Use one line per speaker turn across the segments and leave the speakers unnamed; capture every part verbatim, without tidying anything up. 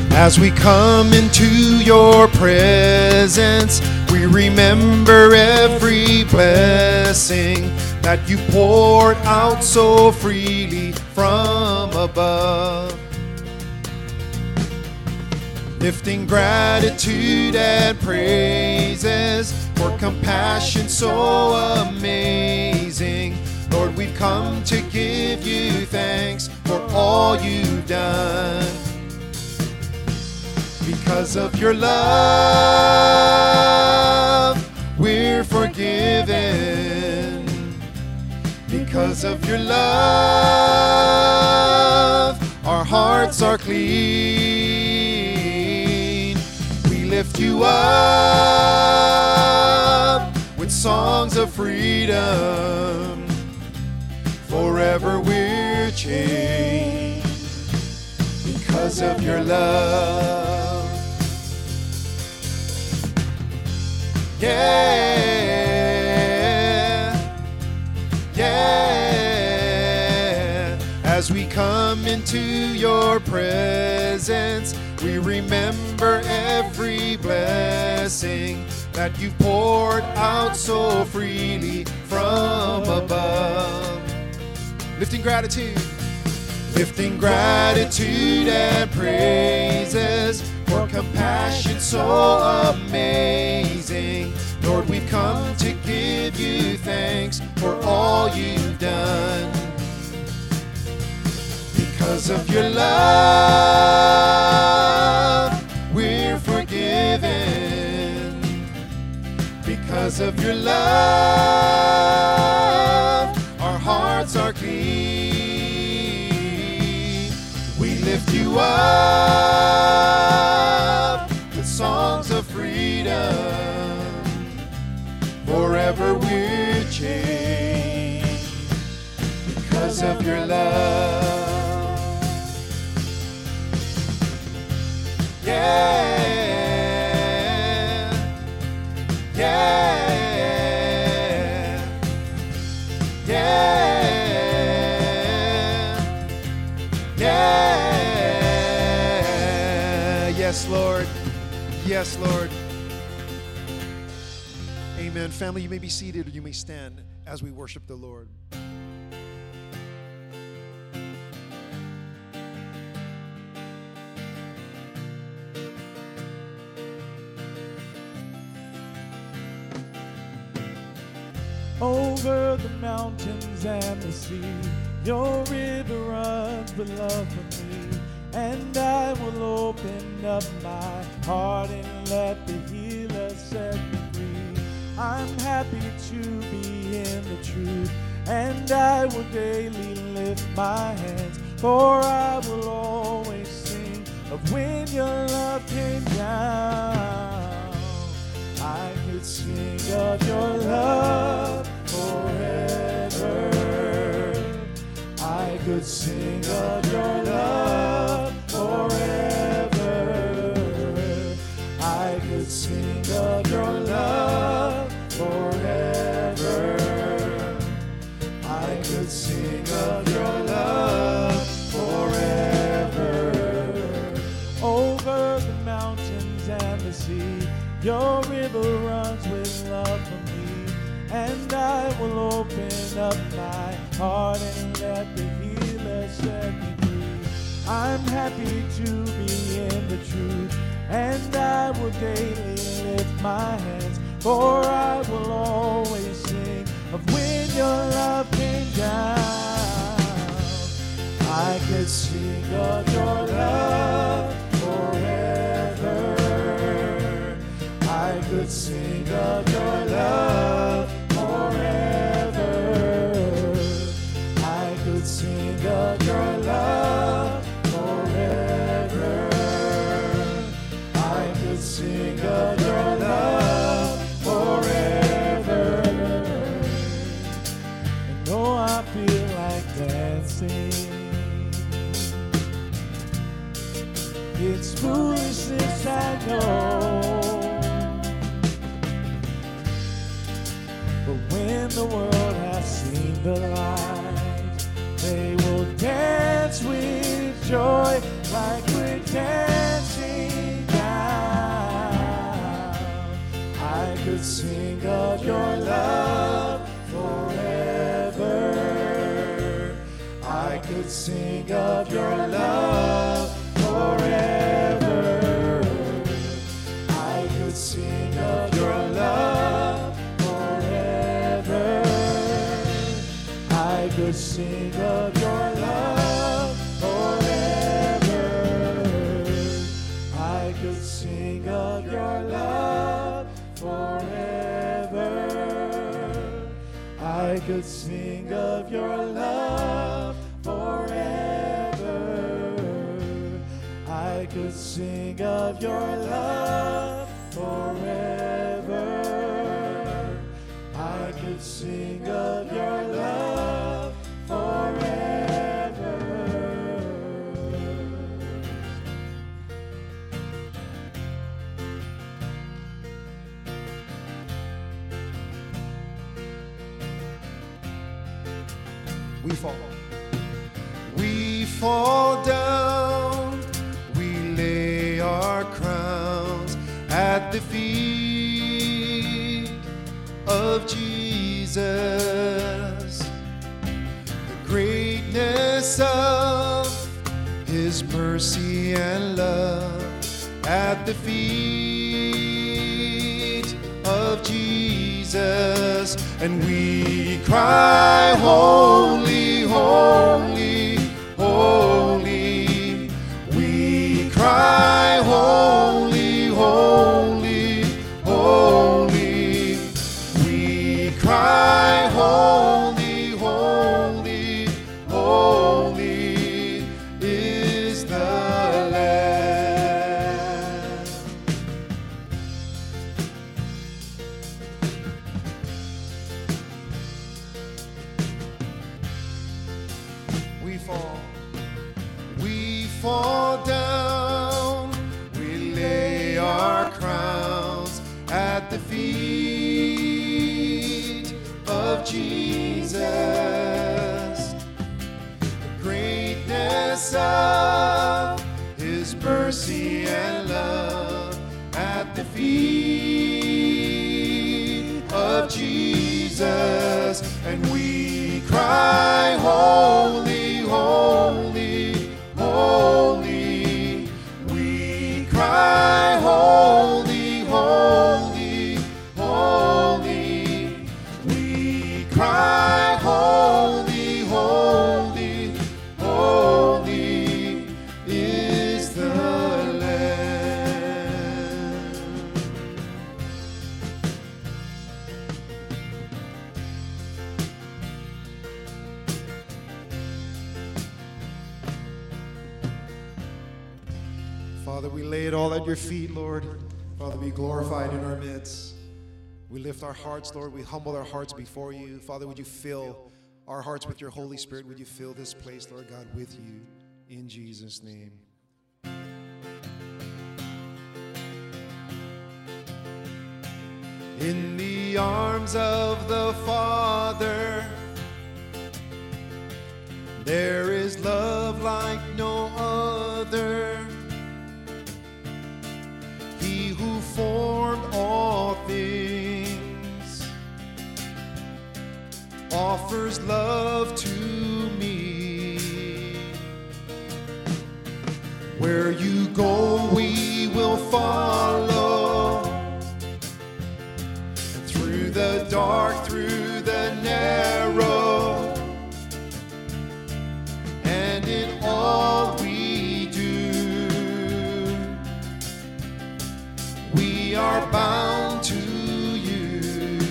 As we come into your presence, we remember every blessing that you poured out so freely from above. Lifting gratitude and praises for compassion so amazing. Lord, we've come to give you thanks for all you've done. Because of your love, we're forgiven. Because of your love, our hearts are clean. We lift you up with songs of freedom. Forever we're changed because of your love. Yeah, yeah. As we come into your presence, we remember every blessing that you poured out so freely from above. Lifting gratitude, lifting gratitude and praises for compassion so amazing. Lord, we've come to give you thanks for all you've done. Because of your love, we're forgiven. Because of your love, our hearts are clean. We lift you up with songs of freedom. Forever we're changed because of your love. Yeah, yeah, yeah, yeah. Yes, Lord. Yes, Lord. Amen. Family, you may be seated or you may stand as we worship the Lord.
Over the mountains and the sea, your river runs with love for me. And I will open up my heart and let the healer set me free. I'm happy to be in the truth, and I will daily lift my hands, for I will always sing of when your love came down. I could sing of your love forever. I could sing of your love forever. I could sing of your love forever. I could sing of your love forever. Over the mountains and the sea, your river runs with love for me. And I will open up my heart and let the healer set me free. I'm happy to be in the truth, and I will daily lift my hands, for I will always sing of when your love came down. I could sing of your love forever. I could sing of your love forever. I could sing of your love forever. I could sing of your love forever. And though I feel like dancing, it's foolishness, I know. But when the world has seen the light, they will dance with joy like we're dancing could sing of your love forever. I could sing of your love forever. I could sing of your love forever. I could sing of your love forever. I could sing of your love forever. I could sing of your love forever. I could sing of your love forever. I could sing of your love forever.
We fall. We fall down. We lay our crowns at the feet of Jesus. The greatness of his mercy and love at the feet of Jesus. And we cry, holy, holy, holy. We cry, holy, holy, holy. We cry, holy, holy, holy is the Lamb. We fall, we fall down, we lay our crowns at the feet of Jesus. The greatness of his mercy and love at the feet of Jesus. And we cry, holy, holy, holy. We cry, holy, holy, holy. We cry, holy, holy, holy is the Lamb. Father, we lay it all at your feet, Lord. Father, be glorified in our midst. We lift our hearts, Lord. We humble our hearts before you. Father, would you fill our hearts with your Holy Spirit? Would you fill this place, Lord God, with you in Jesus' name. In the arms of the Father, there is love like no other. He who formed all things offers love to me. Where you go, we will follow. And through the dark, through the narrow, and in all we do, we are bound to you.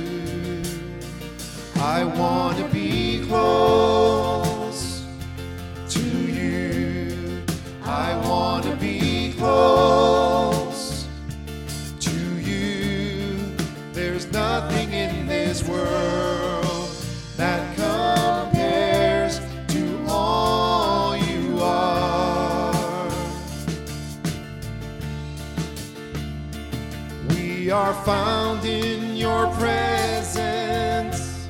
I want to be close to you. I want to be close to you. There's nothing in this world that compares to all you are. We are found in your presence,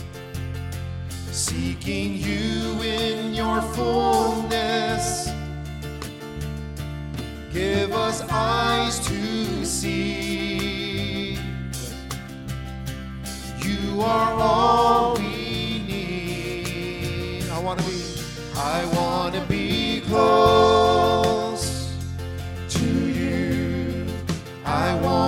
seeking you in your fullness. Give us eyes to see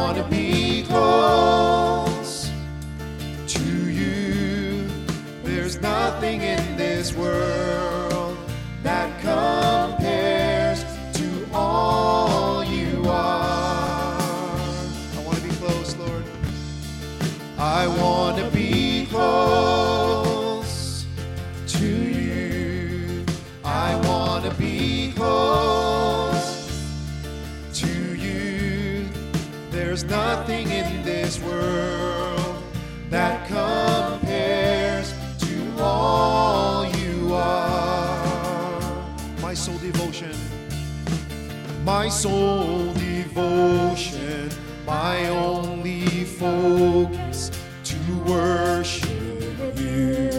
want to be close to you. There's nothing in this world that compares to all you are. I want to be close, Lord. I want to be close to you. I want to be close to you. There's nothing in this world that compares to all you are. My sole devotion, my sole devotion, my only focus to worship you.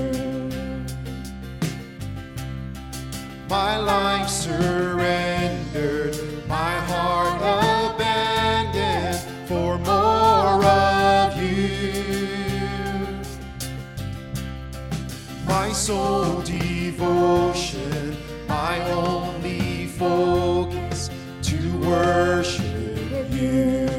My life surrendered, my heart abandoned for more of you. My sole devotion, my only focus to worship you.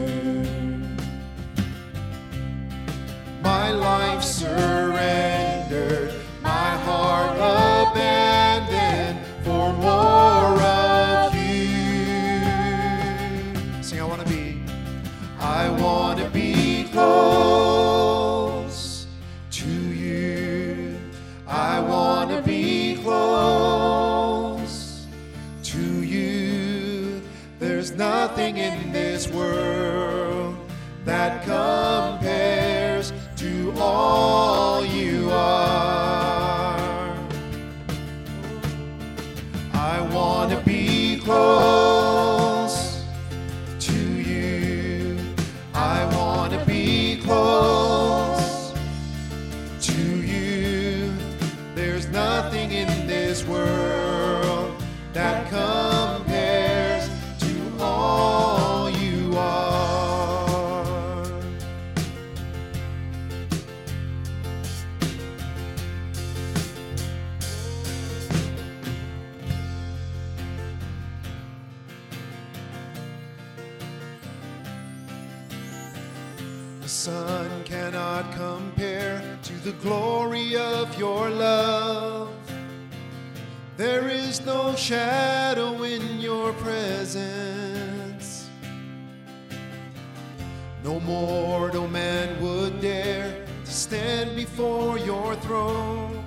My life surrendered, my heart abandoned for more of you. Sing, I want to be, I want to be close to you. I want to be close to you. There's nothing in this world that compares to all you are. I want to be close to you. I want to be close to you. There's nothing in this world that compares to all you are. The sun cannot compare to the glory of your love. There is no shadow in your presence. No mortal man would dare to stand before your throne,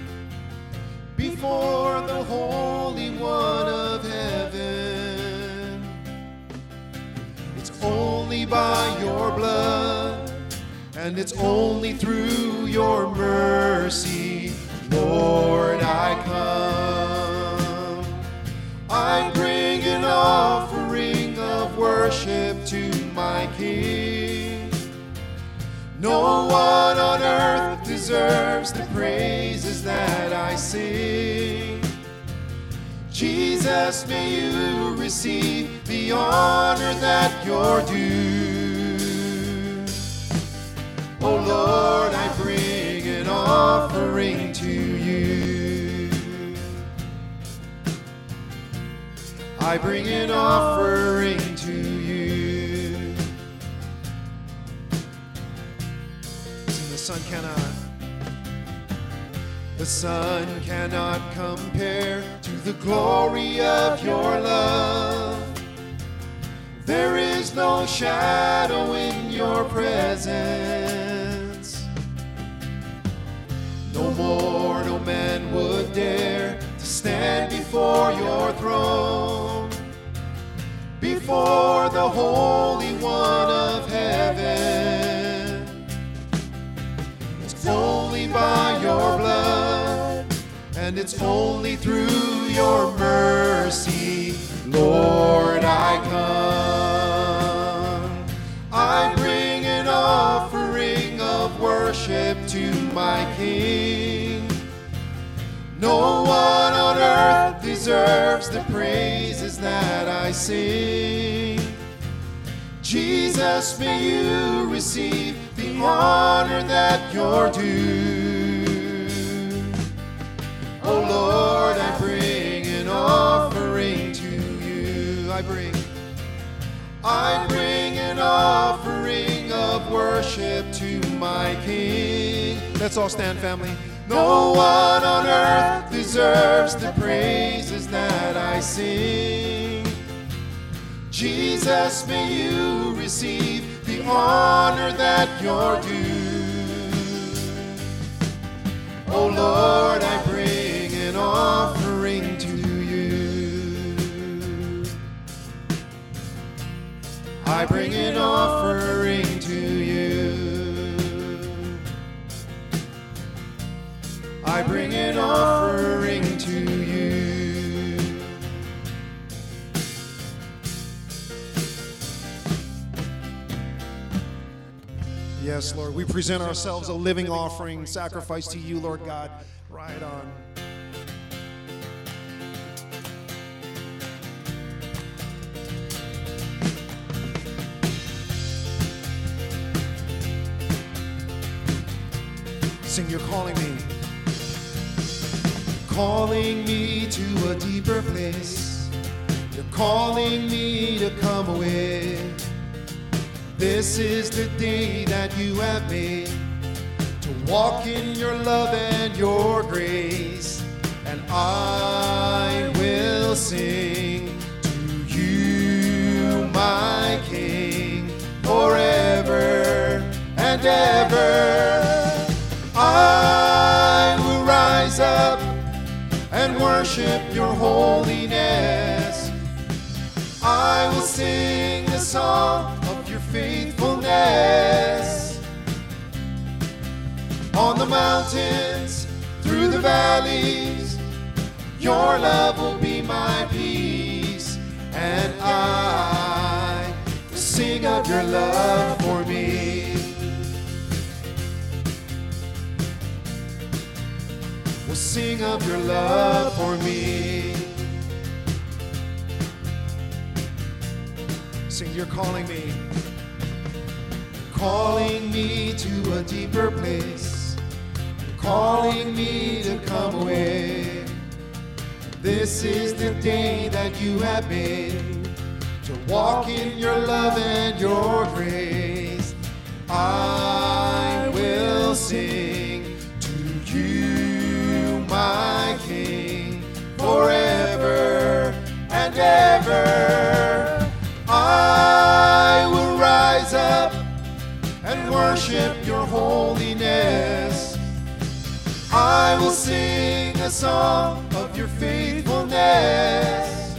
before the Holy One of heaven. It's only by your blood, and it's only through your mercy, Lord, I come. I bring an offering of worship to my King. No one on earth deserves the praises that I sing. Jesus, may you receive the honor that you're due. Oh Lord, I bring an offering to you. I bring an offering to you. Listen, the sun cannot, the sun cannot compare to the glory of your love. There is no shadow in your presence. No mortal man would dare to stand before your throne, before the Holy One of heaven. It's only by your blood, and it's only through your mercy, Lord, I come. I bring an offering of worship to my King. No one on earth deserves the praises that I sing. Jesus, may you receive the honor that you're due. Oh Lord, I bring an offering to you. I bring, I bring an an offering of worship to my King. Let's all stand, family. No one on earth deserves the praises that I sing. Jesus, may you receive the honor that you're due. Oh Lord, I bring an offering to you. I bring an offering to you. I bring an offering to you. Yes, Lord, we present ourselves a living offering, sacrifice to you, Lord God. Right on. Sing, you're calling me. Calling me to a deeper place. You're calling me to come away. This is the day that you have made, to walk in your love and your grace. And I will sing to you, my King, forever and ever. I will rise up and worship your holiness. I will sing the song of your faithfulness. On the mountains, through the valleys, your love will be my peace. And I will sing of your love for me. Will sing of your love for me. Sing, you're calling me. Calling me to a deeper place. Calling me to come away. This is the day that you have made, to walk in your love and your grace. I will sing to you, my King, forever and ever. I will rise up and worship your holiness. I will sing a song of your faithfulness.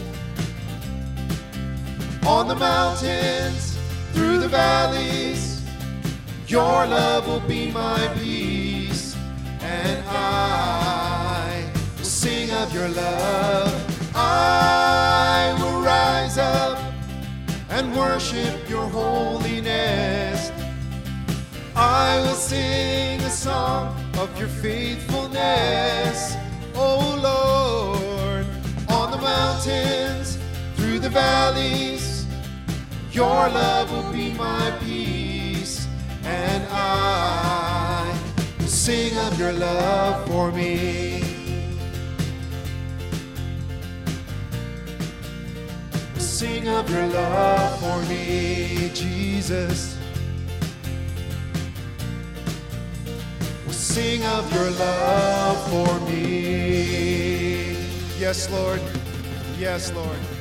On the mountains, through the valleys, your love will be my peace. And I will sing of your love. I will rise up and worship your holiness. I will sing a song of your faithfulness. Oh Lord, on the mountains, through the valleys, your love will be my peace. And I will sing of your love for me. Sing of your love for me, Jesus. Sing of your love for me. Yes, Lord. Yes, Lord.